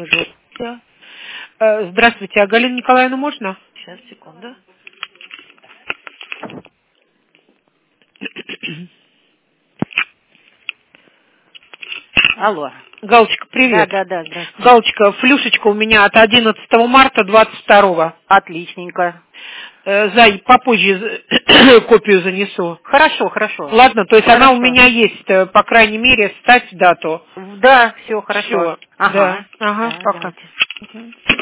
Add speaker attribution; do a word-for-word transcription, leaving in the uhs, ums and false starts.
Speaker 1: Всё.
Speaker 2: Э, Здравствуйте, а Галину Николаевну можно?
Speaker 1: Сейчас, секунду. Алло.
Speaker 2: Галочка, привет.
Speaker 1: Да, да, да, здравствуйте.
Speaker 2: Галочка, флюшечка у меня от одиннадцатого марта двадцать второго.
Speaker 1: Отличненько.
Speaker 2: Э, Зай, попозже копию занесу.
Speaker 1: Хорошо, хорошо.
Speaker 2: Ладно, то есть
Speaker 1: Хорошо.
Speaker 2: она у меня есть, э, по крайней мере, ставь дату.
Speaker 1: Да, все хорошо.
Speaker 2: Все,
Speaker 1: Ага.
Speaker 2: да, ага,
Speaker 1: Да,
Speaker 2: пока.
Speaker 1: давайте.
Speaker 2: Мгм.